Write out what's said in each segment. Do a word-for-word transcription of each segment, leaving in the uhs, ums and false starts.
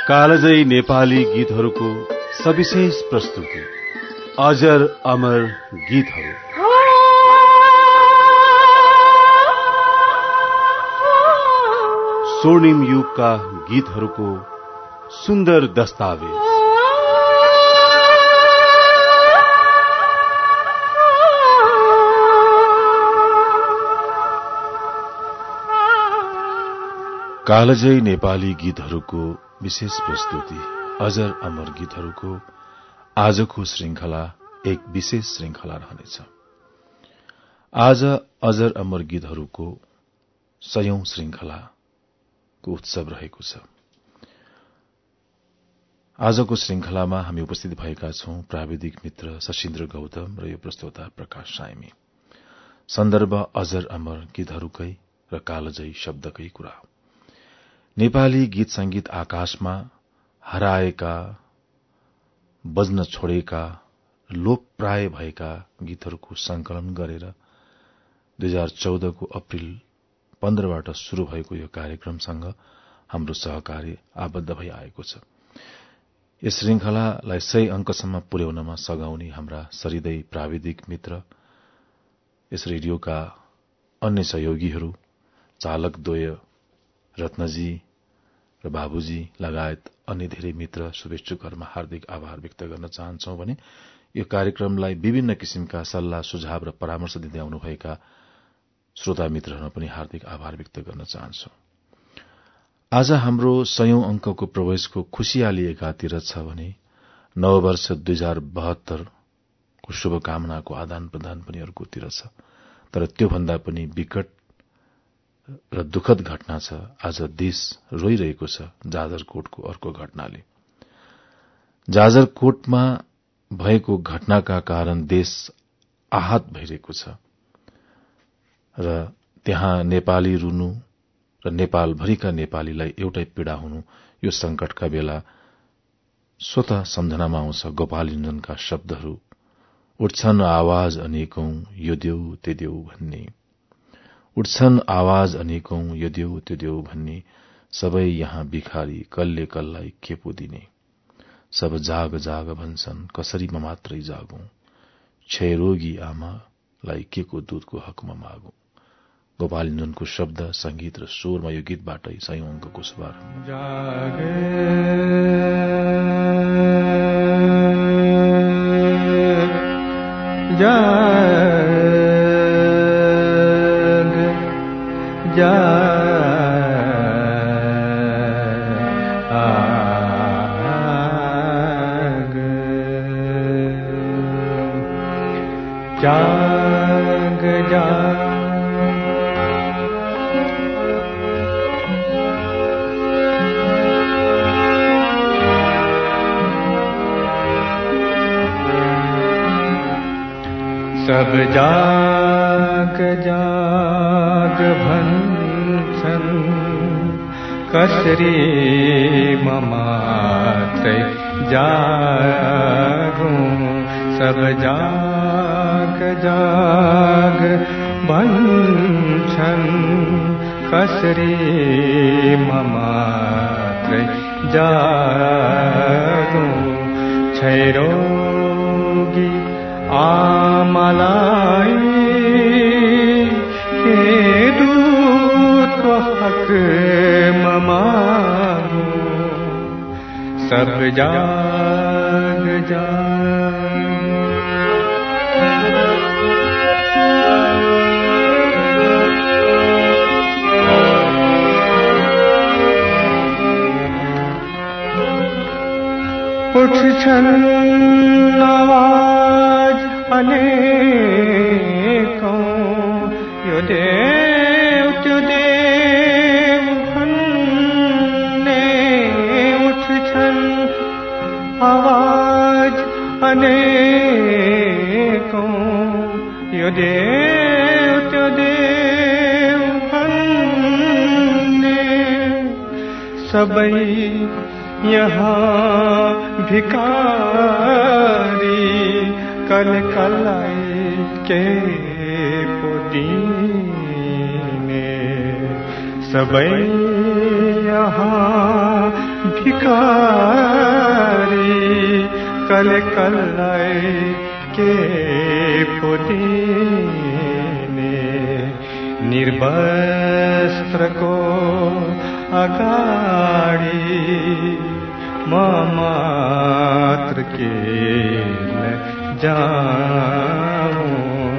कालजयी नेपाली गीतहरूको सविशेष प्रस्तुति अजर अमर गीतहरू। स्वर्णिम युगका गीतहरूको सुन्दर दस्तावेज। कालजयी नेपाली गीतहरूको विशेष प्रस्तुति अजर अमर गीतहरूको आजको श्रृंखला एक विशेष श्रृंखला रहनेछ। आज अजर अमर गीतहरूको सयौं श्रृंखलाको उत्सव रहेको छ। आजको श्रृंखलामा हामी उपस्थित भएका छौं प्राविधिक मित्र शशीन्द्र गौतम र यो प्रस्तोता प्रकाश साइमी। सन्दर्भ अजर अमर गीतहरूकै र कालजयी शब्दकै कुरा। नेपाली गीत संगीत आकाशमा हराएका, बज्न छोडेका, लोप प्राय भएका गीतहरूको संकलन गरेर दुई हजार चौधको अप्रिल पन्ध्रबाट शुरू भएको यो कार्यक्रमसँग हाम्रो सहकार्य आबद्ध भई आएको छ। यस श्रृंखलालाई सय अंकसम्म पुर्याउनमा सघाउने हाम्रा सरिदै प्राविधिक मित्र, यस रेडियोका अन्य सहयोगीहरू, चालकद्वय रत्नजी र बाबुजी लगायत अन्य धेरै मित्र शुभेच्छुकहरूमा हार्दिक आभार व्यक्त गर्न चाहन्छौं भने यो कार्यक्रमलाई विभिन्न किसिमका सल्लाह सुझाव र परामर्श दिँदै आउनुभएका श्रोता मित्रहरूमा पनि हार्दिक आभार व्यक्त गर्न चाहन्छौं। आज हाम्रो सयौं अंकको प्रवेशको खुशियाली एकातिर छ भने नववर्ष दुई हजार बहत्तरको शुभकामनाको आदान प्रदान पनि अर्कोतिर छ। तर त्योभन्दा पनि विकट र दुखद घटना छ। आज देश रोइरहेको छ जाजरकोटको अर्को घटनाले। जाजरकोटमा भएको घटनाका कारण देश आहत भइरहेको छ र त्यहाँ नेपाली रुनु र नेपालभरिका नेपालीलाई एउटै पीड़ा हुनु, यो संकटका बेला स्वतः सम्झनामा आउँछ गोपालञ्जनका शब्दहरू। उठ्छन् आवाज अनेकौं यो देऊ त्यो देऊ भन्ने, उठ्छन् आवाज अनेकौं यो देऊ त्यो देऊ भन्ने, सबै यहाँ भिखारी कल्ले कल्लाई के पो दिने, सब जाग जाग भन्छन् कसरी म मात्रै जागौं, क्षयरोगी आमालाई के को दूधको हकमा मागौं। गोपालञ्जनको शब्द, संगीत र स्वरमा यो गीतबाटै सयौं अंकको शुभारम्भ। जाग जाग सब जाग जाग भन्छन् कसरी म मात्रै जागौं, सब जाग जाग भन्छन् कसरी म मात्रै जागौं, क्षयरोगी आमालाई के दूधको हकमा मागौं, सब जाग जाग। उठ्छन् आवाज अनेकौं यो देव त्यो देव भन्ने, उठ्छन् आवाज अनेकौं यो देव त्यो देव भन्ने, सबै यहाँ भिखारी कल कलाई के पो दिने, सबै यहाँ भिखारी कले कलाई के पुदीने निर्वस्त्रको अगाडि म मात्र के जाऊं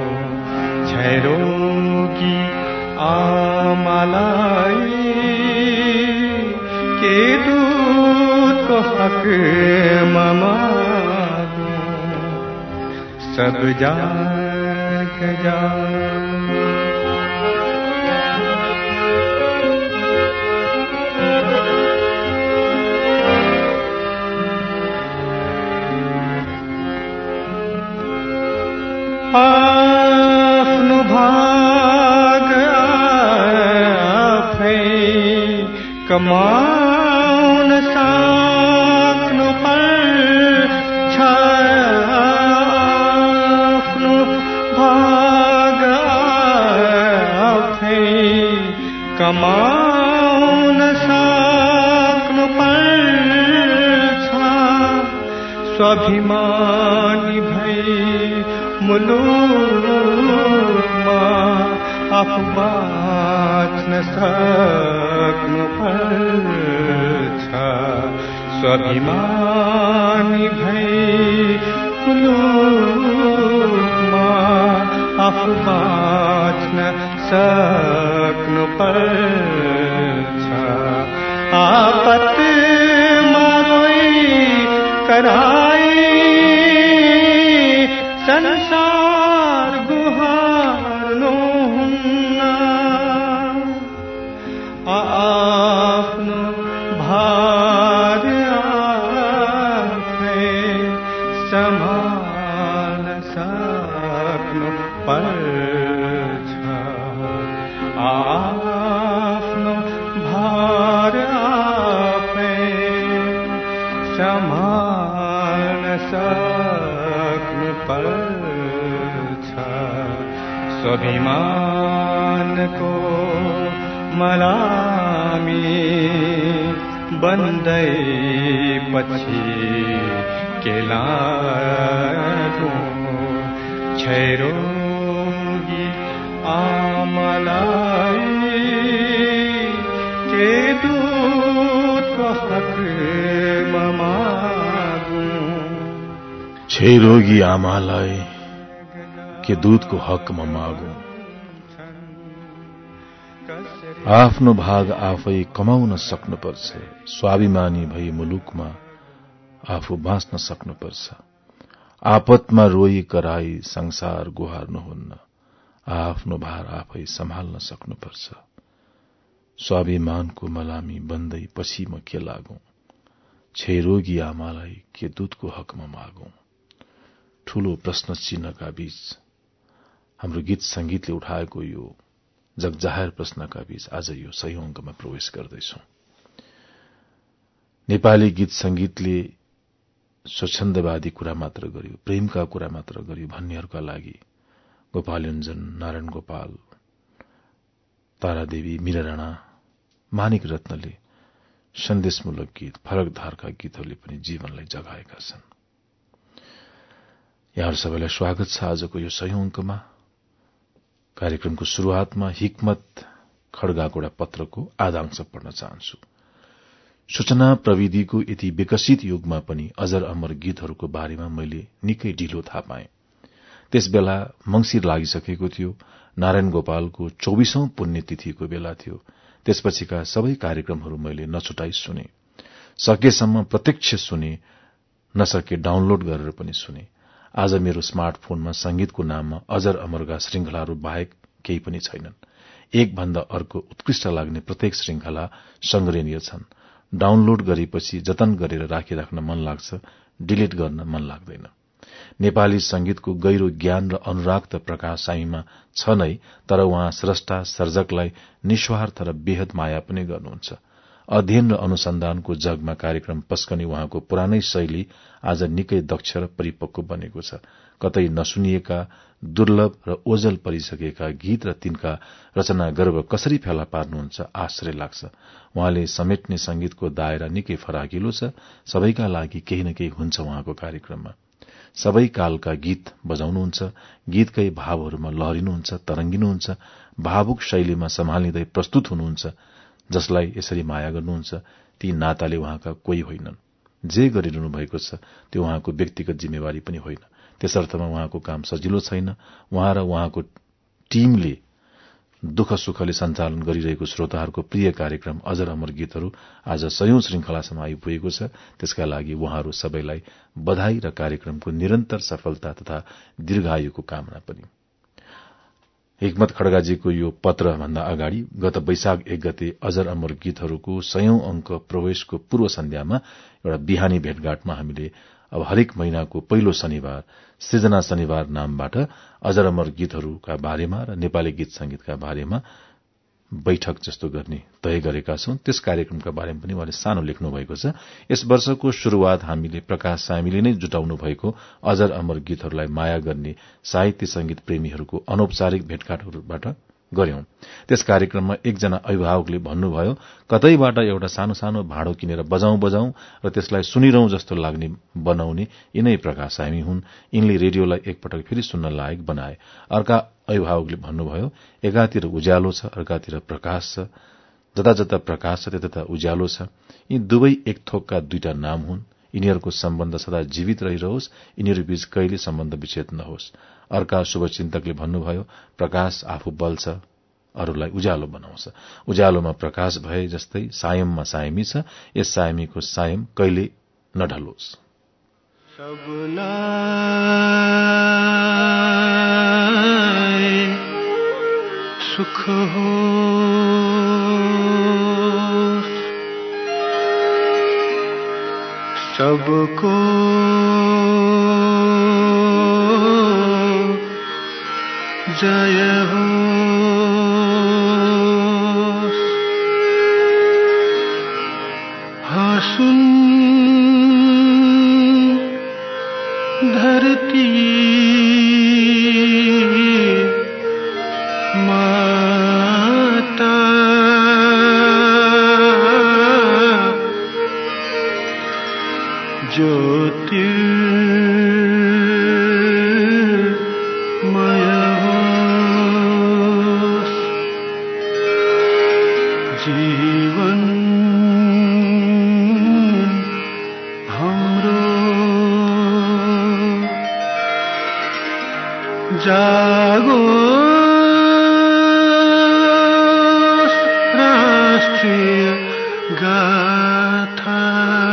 क्षयरोगी आमालाई के दूतको हक मागूं सब जाग जा आफ्नो भाग आफै कमाउन सक्नु पर्छ आफ्नो भाग आफै कमाउन सक्नु पर्छ स्वाभिमानी भई मुलुकमा आफू बाँच्न सक्नु पर्छ स्वाभिमानी भई मुलुकमा आफू बाँच्न सक्नु पर्छ आपतमा रोई कराई संसार गुहार्नु हुन्न आफ्नो भार आफै सम्हाल्न सक्नु पर्छ आफ्नो भार आफै सम्हाल्न सक्नु पर्छ स्वाभिमानको मलामी बन्दै पछि के लागौं क्षयरोगी आमालाई के दूतको हक मागूं क्षयरोगी आमालाई के दूधको हकमा मागौं आफ्नो भाग आफै कमाउन सक्नुपर्छ स्वाभिमानी भई मुलुकमा आफू बाँच्न सक्नुपर्छ आपतमा रोई कराई संसार गुहार्नुहुन्न आफ्नो भार आफै सम्हाल्न सक्नुपर्छ स्वाभिमानको मलामी बन्दै पछि म के लागौं क्षयरोगी आमालाई के दूधको हकमा मागौं ठूलो प्रश्न चिन्हका बीच हाम्रो गीत संगीतले उठाएको यो जगजाहेर प्रश्नका बीच आज यो सही अंकमा प्रवेश गर्दैछौं। नेपाली गीत संगीतले स्वच्छन्दवादी कुरा मात्र गर्यो प्रेमका कुरा मात्र गर्यो भन्नेहरूका लागि गोपाल योन्जन नारायण गोपाल तारादेवी मीरा राणा मानिक रत्नले सन्देशमूलक गीत फरक धारका गीतहरूले पनि जीवनलाई जगाएका छन्। यहाँहरू सबैलाई स्वागत छ आजको यो सही अंकमा। कार्यक्रमको शुरूआतमा हिक्मत खड्गाको एउटा पत्रको आधांश पढ्न चाहन्छु। सूचना प्रविधिको यति विकसित युगमा पनि अजर अमर गीतहरूको बारेमा मैले निकै ढिलो थाहा पाएँ। त्यसबेला मंसिर लागिसकेको थियो, नारायण गोपालको चौबीसौं पुण्यतिथिको बेला थियो। त्यसपछिका सबै कार्यक्रमहरू मैले नछुटाई सुने, सकेसम्म प्रत्यक्ष सुने, नसके डाउनलोड गरेर पनि सुने। आज मेरो स्मार्टफोनमा संगीतको नाममा अजर अमरका श्रृंखलाहरू बाहेक केही पनि छैनन्। एक भन्दा अर्को उत्कृष्ट लाग्ने प्रत्येक श्रृंखला संग्रहणीय छन्। डाउनलोड गरेपछि जतन गरेर राखिराख्न मन लाग्छ, डिलिट गर्न मन लाग्दैन। नेपाली संगीतको गहिरो ज्ञान र अनुराग त प्रकाश साईमा छ नै, तर उहाँ स्रष्टा सर्जकलाई निस्वार्थ र बेहद माया पनि गर्नुहुन्छ। अध्ययन र अनुसन्धानको जगमा कार्यक्रम पस्कने उहाँको पुरानै शैली आज निकै दक्ष र परिपक्व बनेको छ। कतै नसुनिएका, दुर्लभ र ओझल परिसकेका गीत र तिनका रचना गर्व कसरी फेला पार्नुहुन्छ आश्चर्य लाग्छ। उहाँले समेट्ने संगीतको दायरा निकै फराकिलो छ। सबैका लागि केही न केही हुन्छ उहाँको कार्यक्रममा। सबै कालका गीत बजाउनुहुन्छ, गीतकै भावहरूमा लहरिनुहुन्छ, तरंगिनुहुन्छ, भावुक शैलीमा सम्हालिँदै प्रस्तुत हुनुहुन्छ। जसलाई यसरी माया गर्नुहुन्छ ती नाताले उहाँका कोही होइनन्। जे गरिरहनु भएको छ त्यो उहाँको व्यक्तिगत जिम्मेवारी पनि होइन। त्यसर्थमा उहाँको काम सजिलो छैन। उहाँ र उहाँको टीमले दुःख सुखले सञ्चालन गरिरहेको श्रोताहरूको प्रिय कार्यक्रम अजर अमर गीतहरू आज सयौं श्रृंखलासम्म आइपुगेको छ। त्यसका लागि उहाँहरू सबैलाई बधाई र कार्यक्रमको निरन्तर सफलता तथा दीर्घायुको कामना पनि। हिक्मत खड्गाजीको यो पत्र भन्दा अगाडि गत वैशाख एक गते अजर अमर गीतहरूको सयौं अंक प्रवेशको पूर्व सन्ध्यामा एउटा बिहानी भेटघाटमा हामीले अब हरेक महिनाको पहिलो शनिबार सृजना शनिबार नामबाट अजर अमर गीतहरूका बारेमा र नेपाली गीत संगीतका बारेमा बैठक जस्तो गर्ने तय गरेका छौं। त्यस कार्यक्रमका बारेमा पनि उहाँले सानो लेख्नु भएको छ। यस वर्षको शुरूआत हामीले प्रकाश सामीले नै जुटाउनु भएको अजर अमर गीतहरूलाई माया गर्ने साहित्य संगीत प्रेमीहरूको अनौपचारिक भेटघाटहरूबाट गर्यौं। त्यस कार्यक्रममा एकजना अभिभावकले भन्नुभयो, कतैबाट एउटा सानो सानो भाँडो किनेर बजाउँ बजाउँ र त्यसलाई सुनिरहँ जस्तो लाग्ने बनाउने यिनै प्रकाश सामी हुन्। यिनले रेडियोलाई एकपटक फेरि सुन्न लायक बनाए। अर्का अभिभावकले भन्नुभयो, एकातिर उज्यालो छ, अर्कातिर प्रकाश छ। जता जता प्रकाश छ त्यता त्यता उज्यालो छ। यी दुवै एक थोकका दुईटा नाम हुन्। यिनीहरूको सम्बन्ध सदा जीवित रहिरहोस्, यिनीहरूबीच कहिले सम्बन्ध विच्छेद नहोस्। अर्का शुभचिन्तकले भन्नुभयो, प्रकाश आफू बल्छ, अरूलाई उज्यालो बनाउँछ। उज्यालोमा प्रकाश भए जस्तै सायममा सायमी छ। यस सायमीको सायम कहिले नढलोस्। सुख हो सबको जय हो हसुन धरती माता ज्योतिर्मय होस् जीवन हाम्रो जागोस् राष्ट्रिय गाथा।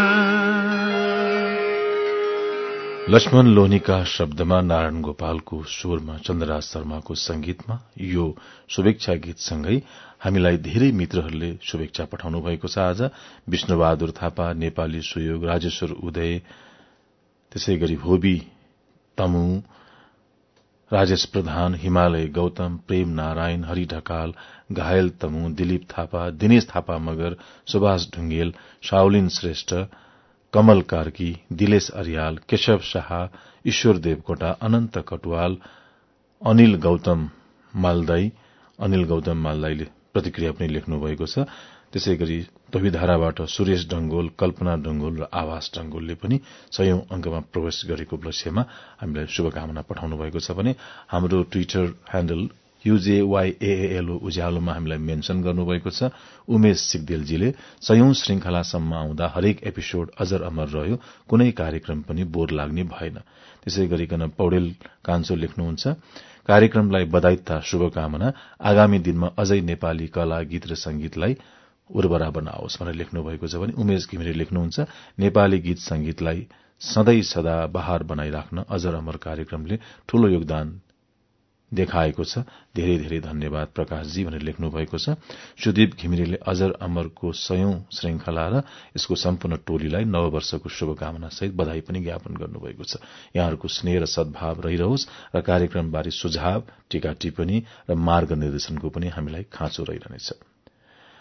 लक्ष्मण लोहनीका शब्दमा, नारायण गोपालको स्वरमा, चन्द्रराज शर्माको संगीतमा यो शुभेच्छा गीतसँगै हामीलाई धेरै मित्रहरूले शुभेच्छा पठाउनु भएको छ। आज विष्णुबहादुर थापा, नेपाली सुयोग, राजेश्वर उदय, त्यसै गरी होबी तमु, राजेश प्रधान, हिमालय गौतम, प्रेम नारायण, हरि ढकाल, घायल तमु, दिलीप थापा, दिनेश थापा मगर, सुभाष ढुंगेल, शाओलिन श्रेष्ठ, कमल कार्की, दिलेश अरियाल, केशव शाह, ईश्वर देवकोटा, अनन्त कटुवाल, अनिल गौतम मालदाई, अनिल गौतम मालदाईले प्रतिक्रिया पनि लेख्नु भएको छ। त्यसै गरी तोहीधाराबाट सुरेश डंगोल, कल्पना डंगोल र आवास डंगोलले पनि सयौं अंकमा प्रवेश गरेको उपलक्ष्यमा हामीलाई शुभकामना पठाउनु भएको छ भने हाम्रो ट्विटर ह्यान्डल युजेवाईएएलओ उज्यालोमा हामीलाई मेन्सन गर्नुभएको छ। उमेश सिगदेलजीले सयौं श्रृंखलासम्म आउँदा हरेक एपिसोड अजर अमर रह्यो, कुनै कार्यक्रम पनि बोर लाग्ने भएन। त्यसै गरिकन पौडेल कान्छो लेख्नुहुन्छ, कार्यक्रमलाई बधाई तथा शुभकामना, आगामी दिनमा अझै नेपाली कला गीत र संगीतलाई उर्वरा बनाओस् भनेर लेख्नु भएको छ भने उमेश घिमिरे लेख्नुहुन्छ, नेपाली गीत संगीतलाई सधैँ सदा बहार बनाइराख्न अजर अमर कार्यक्रमले ठूलो योगदान देखाएको छ। धेरै धेरै धन्यवाद प्रकाशजी भनेर लेख्नु भएको छ। सुदीप घिमिरेले अजर अमरको सयौं श्रृंखला र यसको सम्पूर्ण टोलीलाई नववर्षको शुभकामना सहित बधाई पनि ज्ञापन गर्नुभएको छ। यहाँहरूको स्नेह र सद्भाव रहिरहोस् र कार्यक्रमबारे सुझाव, टीका टिप्पणी र मार्ग निर्देशनको पनि हामीलाई खाँचो रहिरहनेछ।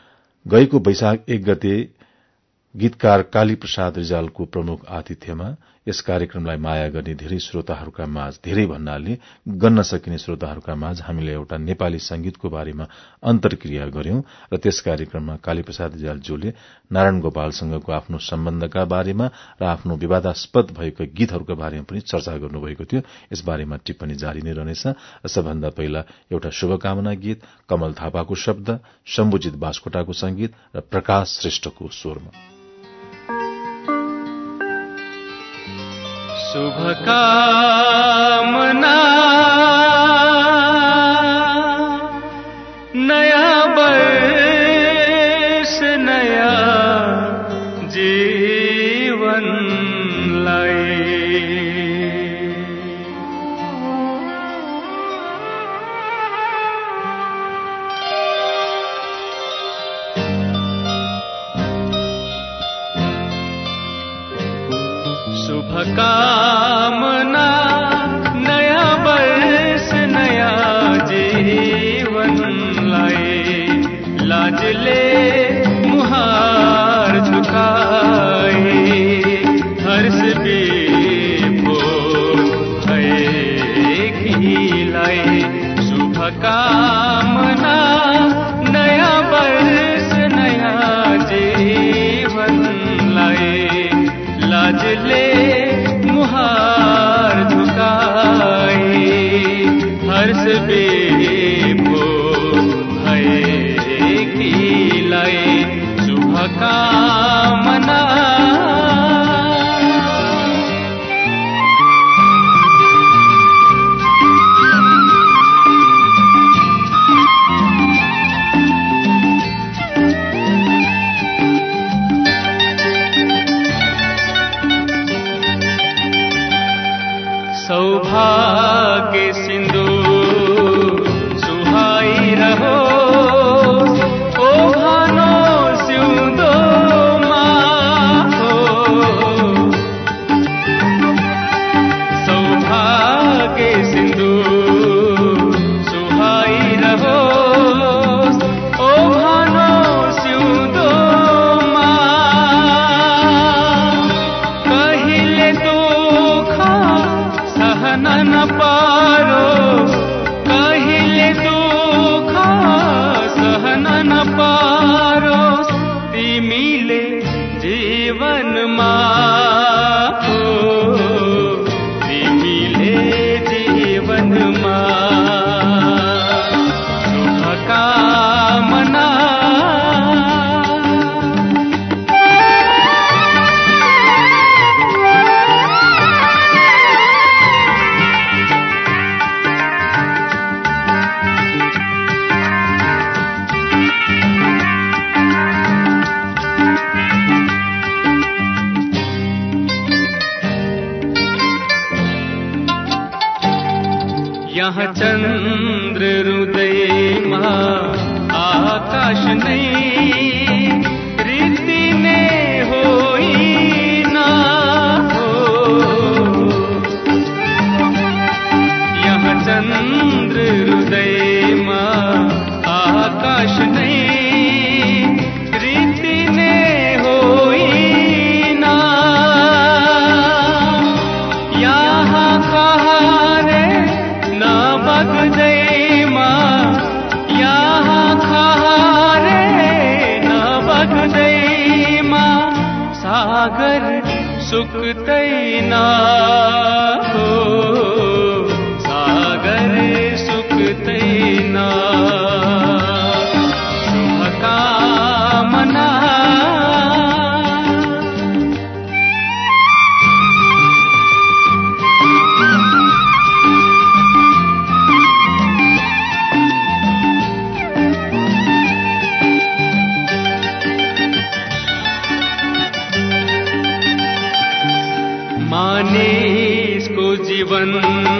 गएको वैशाख एक गते गीतकार काली प्रसाद रिजालको प्रमुख आतिथ्यमा यस कार्यक्रमलाई माया गर्ने धेरै श्रोताहरूका माझ धेरै भन्नाले गन्न सकिने श्रोताहरूका माझ हामीले एउटा नेपाली संगीतको बारेमा अन्तर्क्रिया गर्यौं र त्यस कार्यक्रममा काली प्रसाद रिजालज्यूले नारायण गोपालसँगको आफ्नो सम्बन्धका बारेमा र आफ्नो विवादास्पद भएका गीतहरूका बारेमा पनि चर्चा गर्नुभएको थियो। यस बारेमा टिप्पणी जारी नै रहनेछ। सबभन्दा पहिला एउटा शुभकामना गीत कमल थापाको शब्द, शम्भुजित बास्कोटाको संगीत र प्रकाश श्रेष्ठको स्वरमा। शुभकामना नया वर्ष नया जीवन लाए। शुभकामना नया वर्ष नया जीवन लाए। लाज ले मुहार झुकाए, हर्ष विभोर भय खिलाए। शुभकामना नया वर्ष नया जीवन लाए। लाज ले मुहार झुकाए, हर्ष विभोर भय खिलाए। शुभकामना सौभाग्य सिंदूर सुहाई रहो, ओ भानो सिउँदो माहो। सौभाग्य सिंदूर सुहाई रहो, ओ भानो सिउँदो मा। कहिले दुःख सहन न पारो, कहिले दुःख सहन न पारो। तिमीले जीवनमा हो, तिमीले जीवनमा। शुभकामना यहाँ चंद्र हृदयमा आकाश नहीं, रीति ने होइना हो। यहाँ चंद्र हृदयमा आकाश नहीं, रीति ने होइना। यहाँ कहा रे ना बगदैमा, यहाँ खारे ना बगदैमा। सागर सुक्तैना हो, सागर सुक्तैना। शुभकामना मानिसको जीवन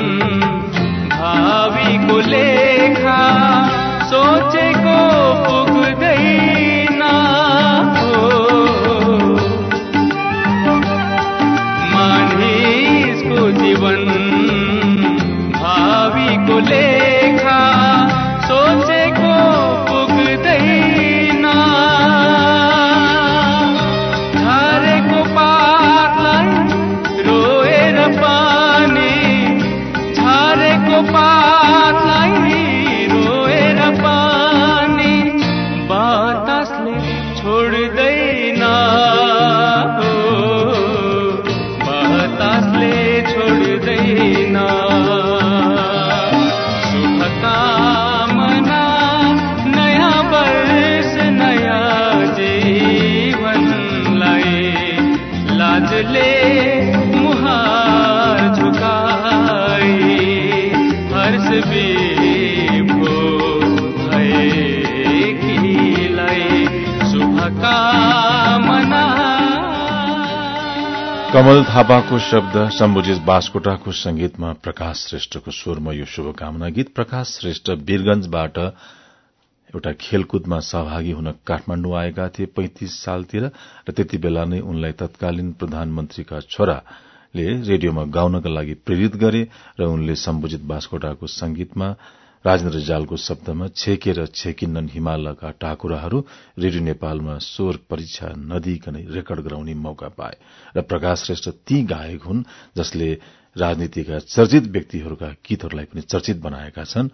भावी को लेखा सोचेको पुग्दैन हो। मानिसको जीवन भावी को लेखा सोचेको पुग्दैन। कमल थापाको शब्द, शम्भुजित बास्कोटाको संगीतमा प्रकाश श्रेष्ठको स्वरमा यो शुभकामना गीत। प्रकाश श्रेष्ठ वीरगंजबाट एउटा खेलकुदमा सहभागी हुन काठमाण्डु आएका थिए पैंतिस सालतिर र त्यति बेला नै उनलाई तत्कालीन प्रधानमन्त्रीका छोराले रेडियोमा गाउनका लागि प्रेरित गरे र उनले शम्भुजित बास्कोटाको संगीतमा राजेन्द्र रिजालको शब्दमा छेकेर छेकिन्नन् हिमालका टाकुराहरू रेडियो नेपालमा स्वर परीक्षा नदिइकनै रेकर्ड गराउने मौका पाए र प्रकाश श्रेष्ठ ती गायक हुन् जसले राजनीतिका चर्चित व्यक्तिहरूका गीतहरूलाई पनि चर्चित बनाएका छन्।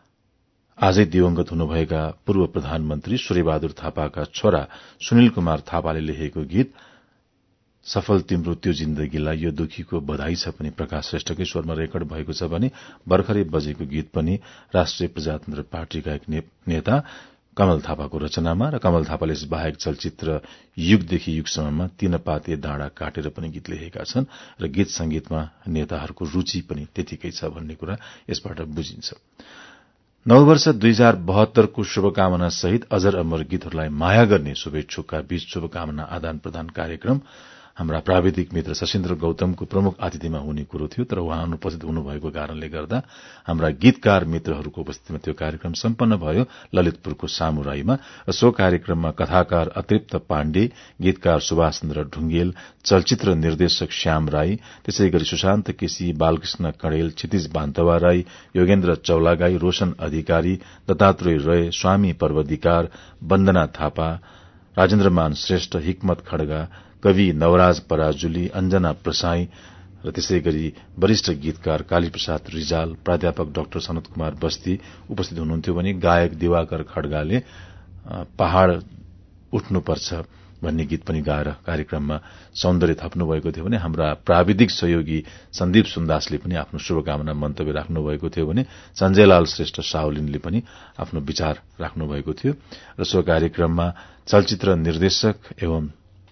आजै दिवंगत हुनुभएका पूर्व प्रधानमन्त्री सूर्यबहादुर थापाका छोरा सुनिल कुमार थापाले लेखेको गीत सफल तिम्रो त्यो जिन्दगीलाई यो दुखीको बधाई छ पनि प्रकाश श्रेष्ठकै स्वरमा रेकर्ड भएको छ भने भर्खरै बजेको गीत पनि राष्ट्रिय प्रजातन्त्र पार्टीका एक नेता कमल थापाको रचनामा र कमल थापाले बाहेक चलचित्र युगदेखि युगसम्ममा तीन पाते डाँडा काटेर पनि गीत लेखेका छन् र गीत संगीतमा नेताहरूको रूचि पनि त्यतिकै छ भन्ने कुरा यसबाट बुझिन्छ। नववर्ष दुई हजार बहत्तरको शुभकामना सहित अजर अमर गीतहरूलाई माया गर्ने शुभेच्छुकका बीच शुभकामना आदान प्रदान कार्यक्रम हाम्रा प्राविधिक मित्र शशीन्द्र गौतमको प्रमुख अतिथिमा हुने कुरो थियो, तर उहाँ अनुपस्थित हुनुभएको कारणले गर्दा हाम्रा गीतकार मित्रहरूको उपस्थितिमा त्यो कार्यक्रम सम्पन्न भयो ललितपुरको सामुराईमा। र सो कार्यक्रममा कथाकार अतृप्त पाण्डे, गीतकार सुभाष चन्द्र ढुंगेल, चलचित्र निर्देशक श्याम राई, त्यसै गरी सुशान्त केसी, बालकृष्ण कणेल, क्षितिज बान्तवा राई, योगेन्द्र चौलागाई, रोशन अधिकारी, दत्तात्रेय रय, स्वामी पर्वदिकार, वन्दना थापा, राजेन्द्रमान श्रेष्ठ, हिक्मत खड्गा, कवि नवराज पराजुली, अञ्जना प्रसाई र त्यसै गरी वरिष्ठ गीतकार कालीप्रसाद रिजाल, प्राध्यापक डाक्टर सनत कुमार बस्ती उपस्थित हुनुहुन्थ्यो भने गायक दिवाकर खड्गाले पहाड़ उठ्नुपर्छ भन्ने गीत पनि गाएर कार्यक्रममा सौन्दर्य थप्नुभएको थियो भने हाम्रा प्राविधिक सहयोगी सन्दीप सुन्दासले पनि आफ्नो शुभकामना मन्तव्य राख्नुभएको थियो भने सञ्जयलाल श्रेष्ठ साउलिनले पनि आफ्नो विचार राख्नुभएको थियो। र सो कार्यक्रममा चलचित्र निर्देशक एवं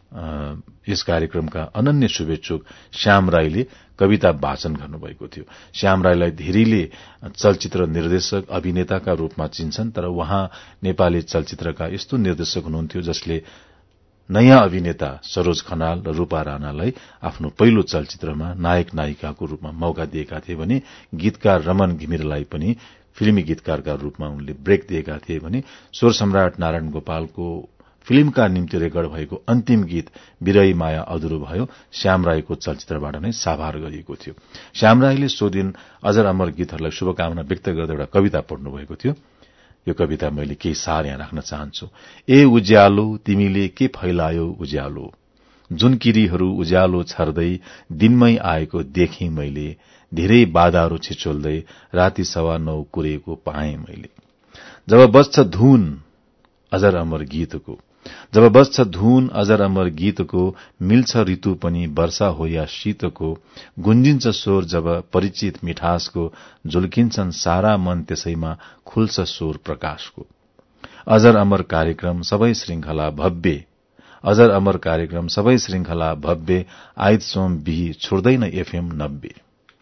यस कार्यक्रमका अनन्य शुभेच्छुक श्याम राईले कविता वाचन गर्नुभएको थियो। श्याम राईलाई धेरैले चलचित्र निर्देशक अभिनेताका रूपमा चिन्छन्, तर उहाँ नेपाली चलचित्रका यस्तो निर्देशक हुनुहुन्थ्यो जसले नयाँ अभिनेता सरोज खनाल र रूपा राणालाई आफ्नो पहिलो चलचित्रमा नायक नायिकाको रूपमा मौका दिएका थिए भने गीतकार रमन घिमिरेलाई पनि फिल्मी गीतकारका रूपमा उनले ब्रेक दिएका थिए भने स्वर सम्राट नारायण गोपालको फिल्मका निम्ति रेकर्ड भएको अन्तिम गीत बिरही माया अधुरो भयो श्याम राईको चलचित्रबाट नै साभार गरिएको थियो। श्याम राईले सो दिन अजर अमर गीतहरूलाई शुभकामना व्यक्त गर्दै एउटा कविता पढ्नु भएको थियो। यो कविता मैले केही सार यहाँ राख्न चाहन्छु। ए उज्यालो तिमीले के फैलायो उज्यालो, जुन किरीहरू उज्यालो छर्दै दिनमै आएको देखेँ मैले, धेरै बाधाहरू छिचोल्दै राति सवा नौ कुरेको पाएँ मैले। जब बज्छ धुन अजर अमर गीतको, जब बज्छ धुन अजर अमर गीतको, मिल्छ ऋतु पनि वर्षा हो या शीतको, गुन्जिन्छ स्वर जब परिचित मिठासको, झुल्किन्छन् सारा मन त्यसैमा खुल्छ स्वर प्रकाशको। अजर अमर कार्यक्रम सबै श्रृंखला भव्य, अजर अमर कार्यक्रम सबै श्रृंखला भव्य, आइद सोम बिही छोड्दैन एफएम नब्बे।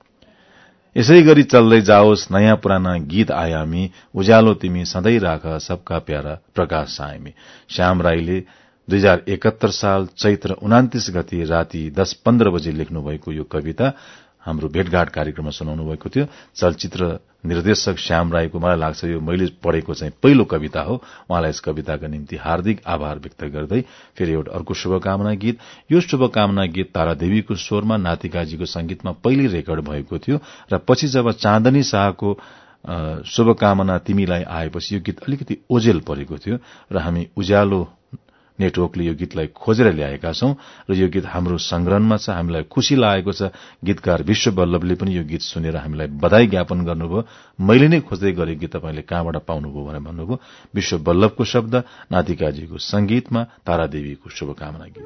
यसै गरी चल्दै जाओस् नयाँ पुराना गीत आयामी, उज्यालो तिमी सधैँ राख सबका प्यारा प्रकाश सायमी। श्याम राईले दुई हजार एकहत्तर साल चैत्र उनातिस गते राति दस पन्ध्र बजे लेख्नुभएको यो कविता हाम्रो भेटघाट कार्यक्रममा सुनाउनु भएको थियो। चलचित्र निर्देशक श्याम राईको मलाई लाग्छ यो मैले पढेको चाहिँ पहिलो कविता हो। उहाँलाई यस कविताका निम्ति हार्दिक आभार व्यक्त गर्दै फेरि एउटा अर्को शुभकामना गीत। यो शुभकामना गीत तारादेवीको स्वरमा नातिकाजीको संगीतमा पहिले रेकर्ड भएको थियो र पछि जब चाँदनी शाहको शुभकामना तिमीलाई आएपछि यो गीत अलिकति ओझेल परेको थियो र हामी उज्यालो नेटवर्कले यो गीतलाई खोजेर ल्याएका छौं र यो गीत हाम्रो संग्रहणमा छ। हामीलाई खुशी लागेको छ। गीतकार विश्व बल्लभले पनि यो गीत सुनेर हामीलाई बधाई ज्ञापन गर्नुभयो। मैले नै खोज्दै गरेँ गीत तपाईँले कहाँबाट पाउनुभयो भनेर भन्नुभयो। विश्व बल्लभको शब्द, नातिकाजीको संगीतमा तारादेवीको शुभकामना गीत।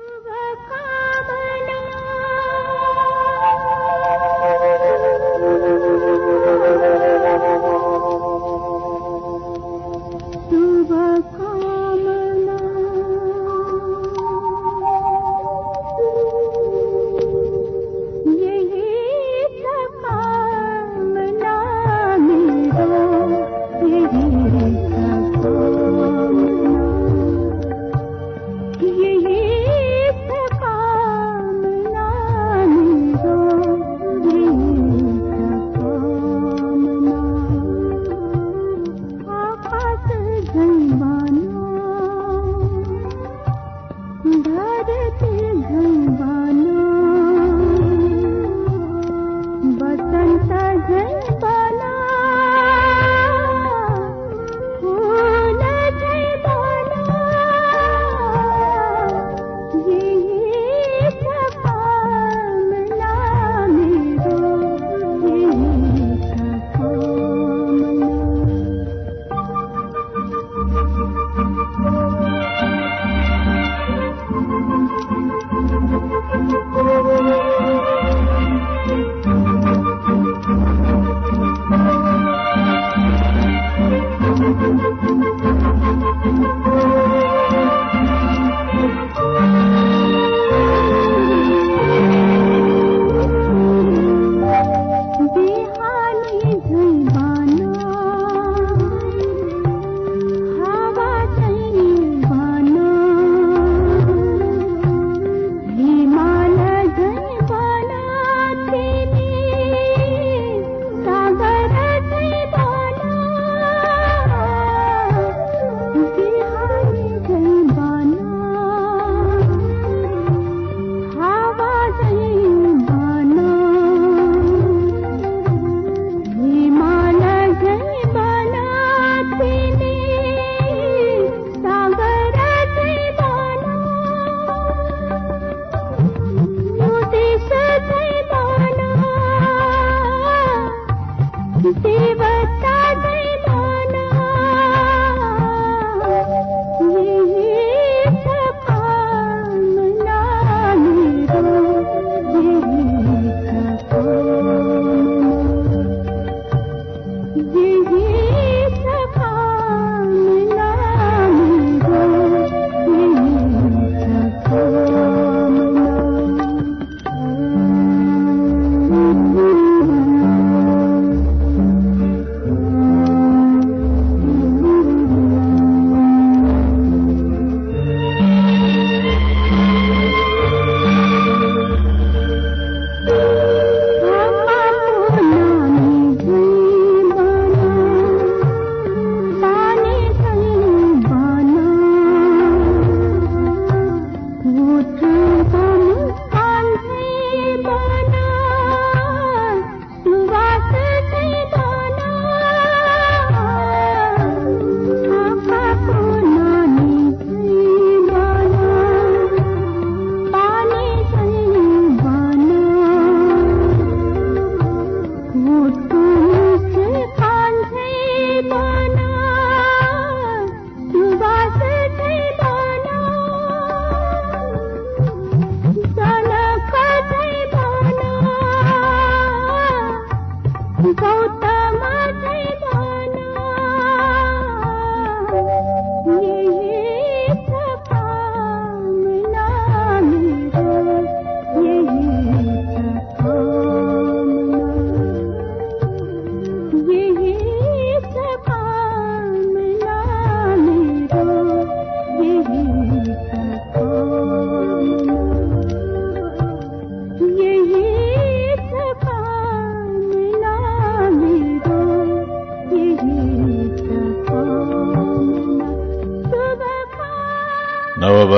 ये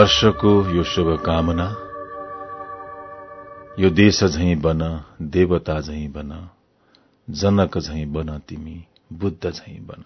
वर्षको यो शुभकामना, यो देश झैं बन, देवता झैं बन, जनक झैं बन, तिमी बुद्ध झैं बन।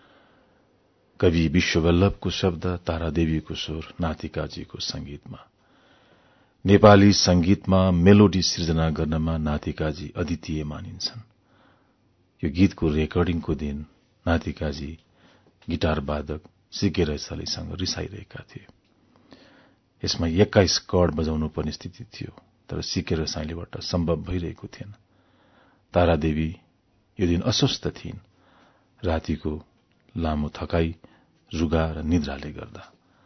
कवि विश्ववल्लभको शब्द, तारादेवीको स्वर, नातिकाजीको संगीतमा। नेपाली संगीतमा मेलोडी सृजना गर्नमा नातिकाजी अद्वितीय मानिन्छन्। यो गीतको रेकर्डिङको दिन नातिकाजी गिटार वादक सिके रैसालीसँग रिसाइरहेका थिए। यसमा एक्काइस कड बजाउनु पर्ने स्थिति थियो, तर सिके रैसालीबाट सम्भव भइरहेको थिएन। तारादेवी यो दिन अस्वस्थ थिइन्, रातिको लामो थकाई, रुगा र निद्राले गर्दा।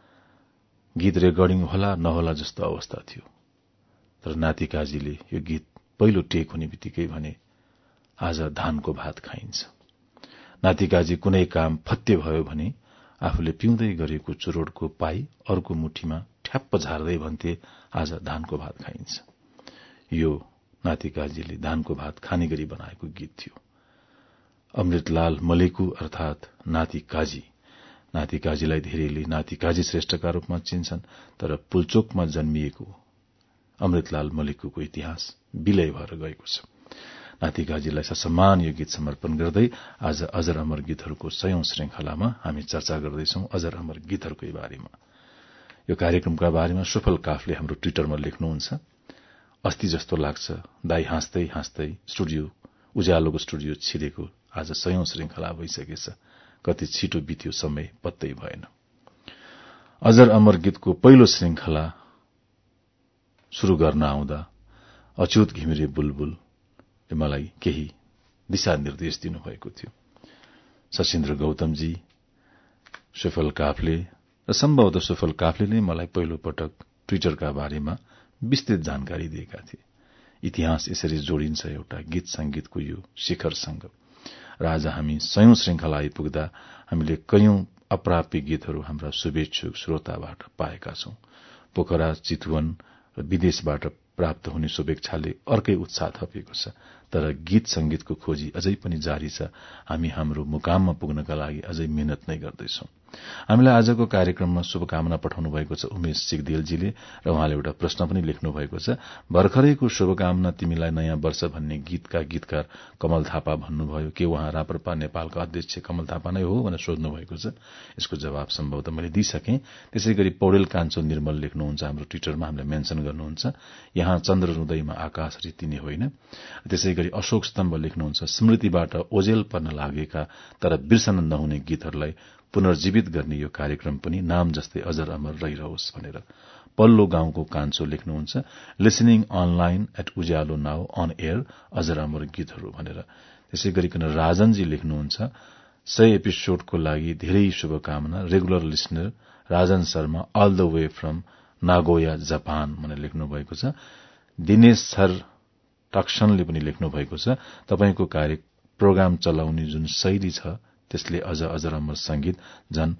गीत रेकर्डिङ होला नहोला जस्तो अवस्था थियो, तर नातिकाजीले यो गीत पहिलो टेक हुने बित्तिकै भने, आज धानको भात खाइन्छ। नातिकाजी कुनै काम फत्ते भयो भने आफूले पिउँदै गरेको चुरोटको पाई अर्को मुठीमा ठ्याप्प झार्दै भन्थे, आज धानको भात खाइन्छ। यो नातिकाजीले धानको भात खाने गरी बनाएको गीत थियो। अमृतलाल मलेकु अर्थात नातिकाजी। नातिकाजीलाई धेरैले नातिकाजी श्रेष्ठका रूपमा चिन्छन्, तर पुल्चोकमा जन्मिएको अमृतलाल मलेकुको इतिहास विलय भएर गएको छ। नातिकाजीलाई ससम्मान यो गीत समर्पण गर्दै आज अजर अमर गीतहरूको सयौं श्रृंखलामा हामी चर्चा गर्दैछौं अजर अमर गीतहरूकै बारेमा। यो कार्यक्रमका बारेमा सुफल काफले हाम्रो ट्विटरमा लेख्नुहुन्छ, अस्ति जस्तो लाग्छ दाई हाँस्दै हाँस्दै स्टुडियो उज्यालोको स्टुडियो छिरेको आज सयौं श्रृंखला भइसकेछ, कति छिटो बित्यो समय पत्तै भएन। अजर अमर गीतको पहिलो श्रृंखला शुरू गर्न आउँदा अच्युत घिमिरे बुलबुल मलाई केही दिशा निर्देश दिनुभएको थियो। सशिन्द्र गौतमजी, सुफल काफले र सम्भवतः सुफल काफले नै मलाई पहिलो पटक ट्विटरका बारेमा विस्तृत जानकारी दिएका थिए। इतिहास यसरी जोडिन्छ एउटा गीत संगीतको यो शिखरसँग। र आज हामी सयौं श्रृंखला आइपुग्दा हामीले कैयौं अप्राप्य गीतहरू हाम्रा शुभेच्छुक श्रोताबाट पाएका छौं। पोखरा, चितवन र विदेशबाट प्राप्त हुने शुभेच्छाले अर्कै उत्साह थपिएको छ, तर गीत संगीतको खोजी अझै पनि जारी छ। हामी हाम्रो मुकाममा पुग्नका लागि अझै मेहनत नै गर्दैछौं। हामीलाई आजको कार्यक्रममा शुभकामना पठाउनु भएको छ उमेश सिगदेलजीले, र उहाँले एउटा प्रश्न पनि लेख्नु भएको छ। भर्खरैको शुभकामना तिमीलाई नयाँ वर्ष भन्ने गीतका गीतकार कमल थापा भन्नुभयो, के उहाँ राप्रपा नेपालका अध्यक्ष कमल थापा नै हो भनेर सोध्नु भएको छ। यसको जवाब सम्भवतः मैले दिइसकेँ। त्यसै गरी पौडेल कान्छो निर्मल लेख्नुहुन्छ, हाम्रो ट्विटरमा हामीलाई मेन्सन गर्नुहुन्छ, यहाँ चन्द्र रुँदैमा आकाश रितिने होइन। त्यसै गरी अशोक स्तम्भ लेख्नुहुन्छ, स्मृतिबाट ओझेल पर्न लागेका तर बिर्सन नहुने गीतहरूलाई पुनर्जीवित गर्ने यो कार्यक्रम पनि नाम जस्तै अजर अमर रहिरहोस् भनेर। पल्लो गाउँको कान्छो लेख्नुहुन्छ, listening online at Ujyalo now on air अजर अमर गीतहरू भनेर। त्यसै गरिकन राजनजी लेख्नुहुन्छ, सय एपिसोडको लागि धेरै शुभकामना, regular listener Rajan Sharma all the way from Nagoya Japan भनेर लेख्नु भएको छ। दिनेश सर टक्सनले पनि लेख्नु भएको छ, तपाईको कार्य प्रोग्राम चलाउने जुन शैली छ त्यसले अझ अजर अमर संगीत झन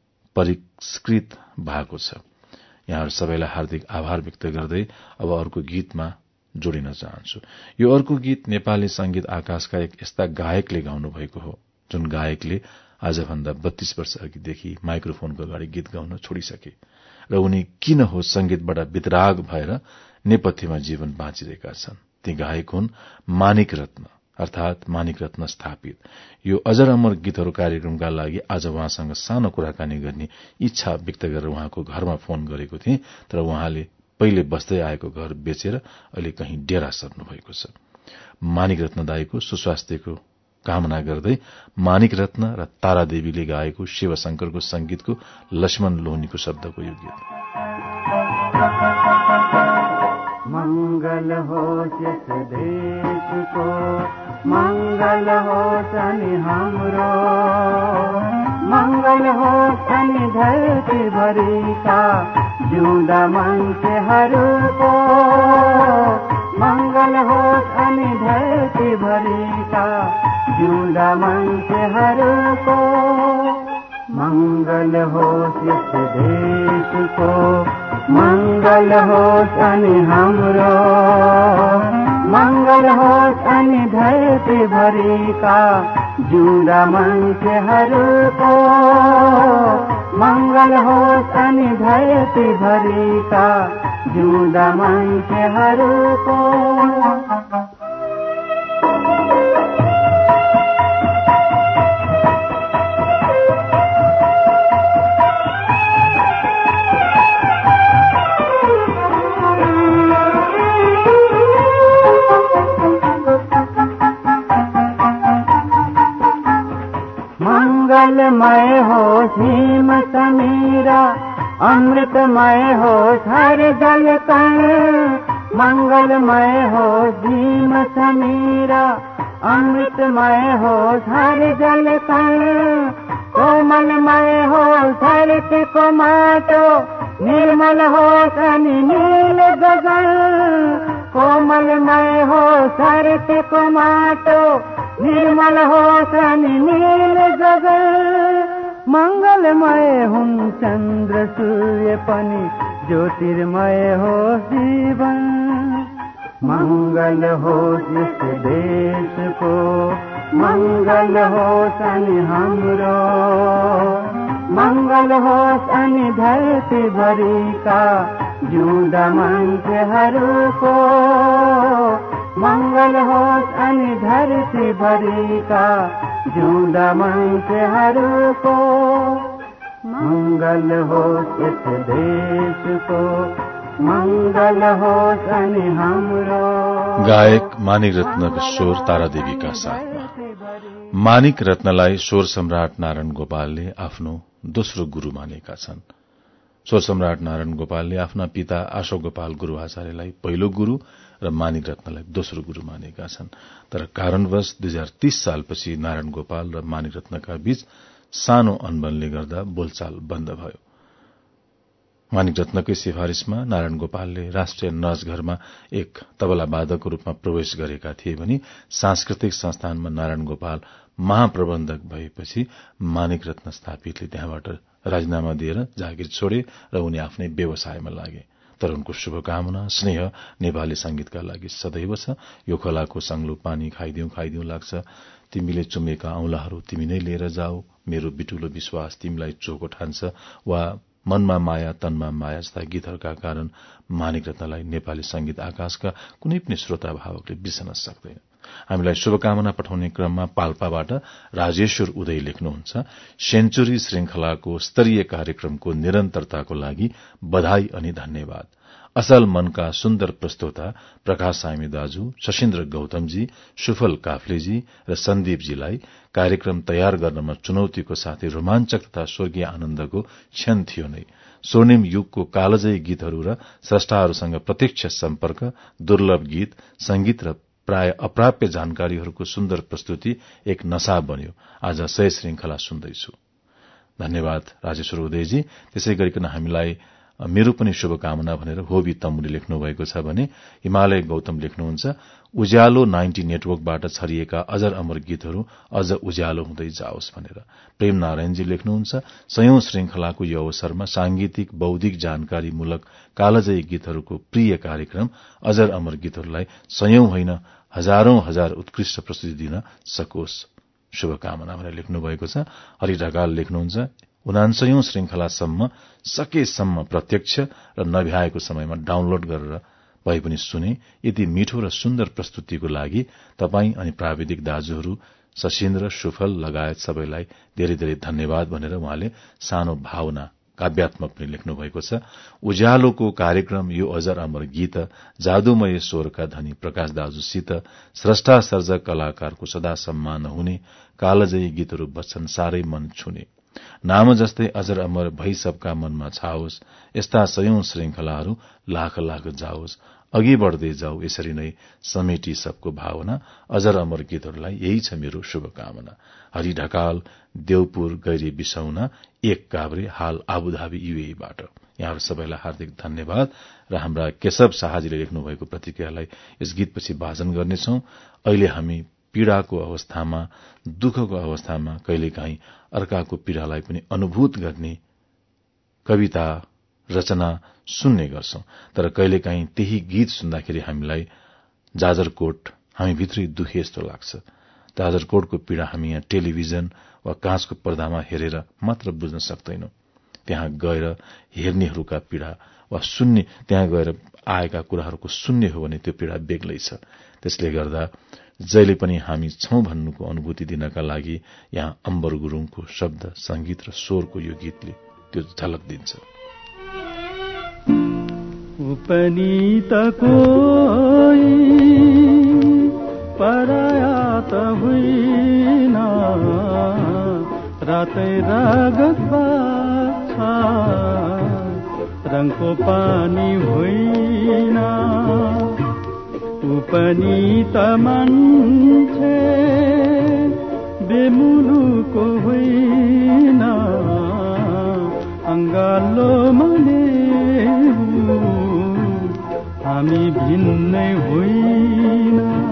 परिष्कृत भएको छ। यहाँहरू सबैलाई हार्दिक आभार व्यक्त गर्दै अब अर्को गीतमा जोडिन चाहन्छु। यो अर्को गीत नेपाली संगीत आकाशका एक यस्ता गायकले गाउनु भएको हो जुन गायकले आजभन्दा बत्तीस वर्ष अघिदेखि माइक्रोफोनको अगाडि गीत गाउन छोडिसके र उनी किन हो संगीतबाट वितराग भएर नेपथ्यमा जीवन बाँचिरहेका छन्। ती गायक हुन् मानिक रत्न अर्थात मानिक रत्न स्थापित। यो अजर अमर गीतहरू कार्यक्रमका लागि आज उहाँसँग सानो कुराकानी गर्ने इच्छा व्यक्त गरेर उहाँको घरमा फोन गरेको थिएँ, तर उहाँले पहिले बस्दै आएको घर बेचेर अहिले कहीं डेरा सर्नु भएको छ। मानिक रत्न दाईको सुस्वास्थ्यको कामना गर्दै मानिक रत्न र तारादेवीले गाएको शिवशंकरको संगीतको लक्ष्मण लोहनीको शब्दको यो गीत। मंगल हो यस देशको, मंगल हो अनि हाम्रो, मंगल हो अनि धरती भरिका जिउँदा मान्छेहरूको, मंगल हो अनि धरती भरिका जिउँदा मान्छेहरूको, मंगल हो यस देशको, मंगल हो अनि हाम्रो, मंगल हो अनि धरती भरिका जिउँदा मान्छेहरूको, मंगल होस् अनि धरती भरिका जिउँदा मान्छेहरूको मंगलमय होस् हिम समीरा अमृतमय होस् हर जल कण मंगलमय होस् हिम समीरा अमृतमय होस् हर जल कण कोमलमय होस् धरतीको माटो निर्मल होस् अनि नील गगन कोमलमय होस् धरतीको माटो निर्मल होस् अनि नील गगन मंगलमय हुन् चन्द्र सूर्य पनि ज्योतिर्मय होस् जीवन मंगल होस् यस देशको मंगल होस् अनि हाम्रो मंगल होस् अनि धरती भरिका जिउँदा मान्छेहरूको मंगल होस् अनि धरती भरिका जिउँदा मान्छेहरूको मंगल होस् यस देशको मंगल होस् अनि हाम्रो। गायक मानिक रत्नको स्वर तारादेवीका साथमा। मानिक रत्नलाई स्वर सम्राट नारायण गोपालले आफ्नो दोस्रो गुरू मानेका छन्। स्वर सम्राट नारायण गोपालले आफ्ना पिता अशोक गोपाल गुरू आचार्यलाई पहिलो गुरू र मानिक रत्नलाई दोस्रो गुरू मानेका छन्। तर कारणवश दुई हजार तीस सालपछि नारायण गोपाल र मानिक रत्नका बीच सानो अनबनले गर्दा बोलचाल बन्द भयो। मानिक रत्नकै सिफारिशमा नारायण गोपालले राष्ट्रिय नाचघरमा एक तबला वादकको रूपमा प्रवेश गरेका थिए भने सांस्कृतिक संस्थानमा नारायण गोपाल महाप्रबन्धक भएपछि मानिक रत्न स्थापितले त्यहाँबाट राजीनामा दिएर जागिर छोडे र उनी आफ्नै व्यवसायमा लागे। तर उनको शुभकामना स्नेह नेपाली संगीतका लागि सदैव छ। यो खोलाको संग्लो पानी खाइदिउ खाइदिउ लाग्छ, तिमीले चुमेका औंलाहरू तिमी नै लिएर जाऊ, मेरो बिटुलो विश्वास तिमीलाई चोखो ठान्छ वा मनमा माया तनमा माया जस्ता गीतहरूका कारण मानिक रत्नलाई नेपाली संगीत आकाशका कुनै पनि श्रोता भावकले बिर्सन सक्दैन। हामीलाई शुभकामना पठाउने क्रममा पाल्पाबाट राजेश्वर उदय लेख्नुहुन्छ, सेन्चुरी श्रृंखलाको स्तरीय कार्यक्रमको निरन्तरताको लागि बधाई अनि धन्यवाद। असल मनका सुन्दर प्रस्तोता प्रकाश सामी दाजु, शशीन्द्र गौतमजी, सुफल काफ्लेजी र सन्दीपजीलाई कार्यक्रम तयार गर्नमा चुनौतीको साथै रोमाञ्चक तथा स्वर्गीय आनन्दको क्षण थियो नै। स्वर्णिम युगको कालजयी गीतहरू र स्रष्टाहरूसँग प्रत्यक्ष सम्पर्क, दुर्लभ गीत, संगीत र प्राय अप्राप्य जानकारीहरूको सुन्दर प्रस्तुति एक नशा बन्यो। आज सय श्रृंखला सुन्दैछु। धन्यवाद राजेश्वर उदयजी। त्यसै गरिकन हामीलाई मेरो पनि शुभकामना भनेर होबी तम्बुले लेख्नु भएको छ भने हिमालय गौतम लेख्नुहुन्छ, उज्यालो नाइन्टी नेटवर्कबाट छरिएका अजर अमर गीतहरू अझ उज्यालो हुँदै जाओस् भनेर। प्रेम नारायणजी लेख्नुहुन्छ, सयौं श्रृंखलाको यो अवसरमा सांगीतिक बौद्धिक जानकारीमूलक कालजयी गीतहरूको प्रिय कार्यक्रम अजर अमर गीतहरूलाई सयौं होइन हजारौं हजार उत्कृष्ट प्रस्तुति दिन सकोस्, शुभकामना भनेर लेख्नु भएको छ। हरि ढकाल लेख्नुहुन्छ, उनान्सयौं श्रृंखलासम्म सकेसम्म प्रत्यक्ष र नभ्याएको समयमा डाउनलोड गरेर भए पनि सुने। यति मिठो र सुन्दर प्रस्तुतिको लागि तपाई अनि प्राविधिक दाजुहरू शशीन्द्र, सुफल लगायत सबैलाई धेरै धेरै धन्यवाद भनेर उहाँले सानो भावना काव्यात्मक पनि लेख्नु भएको छ। उज्यालोको कार्यक्रम यो अजर अमर गीत जादुमय स्वरका धनी प्रकाश दाजुसित स्रष्टा सर्जक कलाकारको सदा सम्मान हुने, कालजयी गीतहरू बच्छन् साह्रै मन छुने। नाम जस्तै अजर अमर भई सबका मनमा छाओस्, यस्ता सयौं श्रृंखलाहरू लाख लाख जाओस्, अघि बढ़दै जाऊ यसरी नै समेटी सबको भावना। अजर अमर गीतहरूलाई यही छ मेरो शुभकामना। हरि ढकाल, देवपुर गैरी बिसौना, एक काभ्रे, हाल आबुधाबी युएईबाट। यहाँहरू सबैलाई हार्दिक धन्यवाद र हाम्रा केशव शाहजीले लेख्नु भएको प्रतिक्रियालाई यस गीतपछि वाचन गर्नेछौं। अहिले हामी पीड़ाको अवस्थामा, दुःखको अवस्थामा कहिलेकाहीँ अर्काको पीड़ालाई पनि अनुभूत गर्ने कविता रचना सुन्ने गर्छौं। तर कहिलेकाहीँ त्यही गीत सुन्दाखेरि हामीलाई जाजरकोट हामी भित्री दुखे जस्तो लाग्छ। जाजरकोटको पीड़ा हामी यहाँ टेलिभिजन वा काँचको पर्दामा हेरेर मात्र बुझ्न सक्दैनौं। त्यहाँ गएर हेर्नेहरूका पीड़ा वा सुन्ने त्यहाँ गएर आएका कुराहरूको सुन्ने हो भने त्यो पीड़ा बेग्लै छ। त्यसले गर्दा जहिले पनि हामी छौं भन्नुको अनुभूति दिनका लागि यहाँ अम्बर गुरुङको शब्द संगीत र स्वरको यो गीतले त्यो झलक दिन्छ। उपनीत कोई पराया त होइन, रातै रगत बाछा रङको पानी होइन। उपनीत मान्छे बेमुलुको होइन, अङ्गालो मने हामी भिन्नै होइन।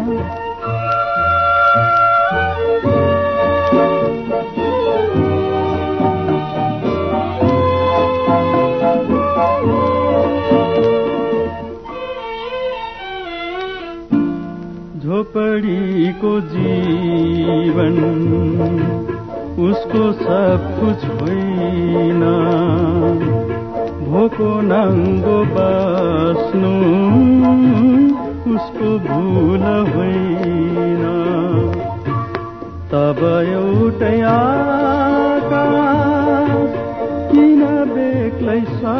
झोपडीको जीवन उसको सब कुछ होइन, भोको नाङ्गो बस्नु उसको भूल होइन। तब एउटै आकाश किन बेग्लै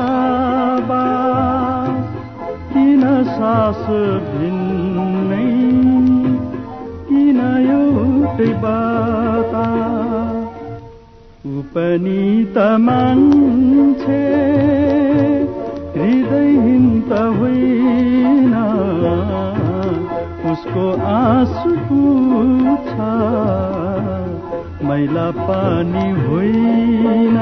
साबास, किन सास भिन्नै, किन एउटै बतास। उपनीत मान्छे हृदयहीन त होइन, उसको आँसु पुछा मैला पानी होइन।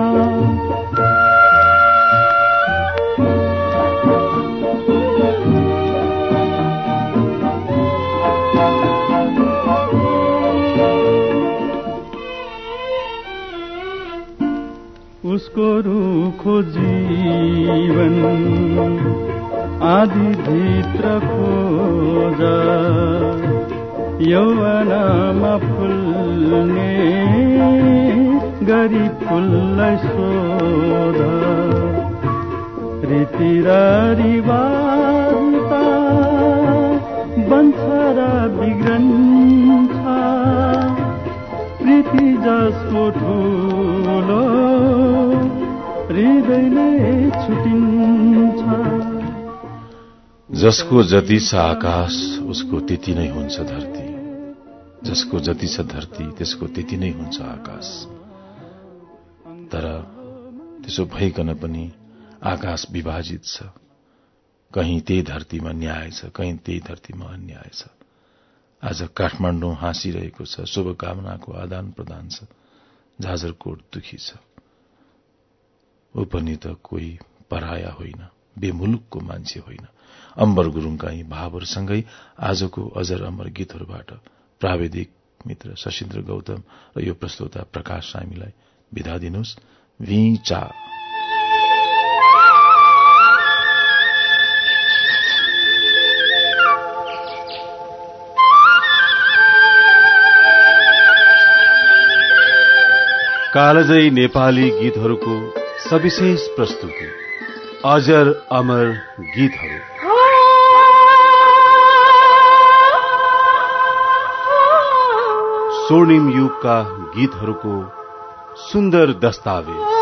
उसको रूखो जीवन आधी भित्र खोजा, यौवनमा फुल्ने गरी फुललाई सोधा। रीति र रिवाज बन्छ र बिग्रन्छ, प्रीति जसको ठुलो हृदयले छुटिन्छ। जसको जति छ आकाश उसको त्यति नै हुन्छ धरती, जसको जति छ धरती त्यसको त्यति नै हुन्छ आकाश। तर त्यसो भइकन पनि आकाश विभाजित छ, कहीं त्यही धरतीमा न्याय छ, कहीं त्यही धरतीमा अन्याय छ। आज काठमाडौँ हाँसिरहेको छ, शुभकामनाको आदान प्रदान छ, झाजरकोट दुखी छ। ऊ पनि त कोही पराया होइन, बेमुलुकको मान्छे होइन। अम्बर गुरुङका यी भावहरूसँगै आजको अजर अमर गीतहरूबाट प्राविधिक मित्र शशीन्द्र गौतम र यो प्रस्तोता प्रकाश सामीलाई बिदा दिनुहोस्। वीचा कालजयी नेपाली गीतहरूको सविशेष प्रस्तुति अजर अमर गीतहरू। स्वर्णिम युगका गीतहरूको सुन्दर दस्तावेज।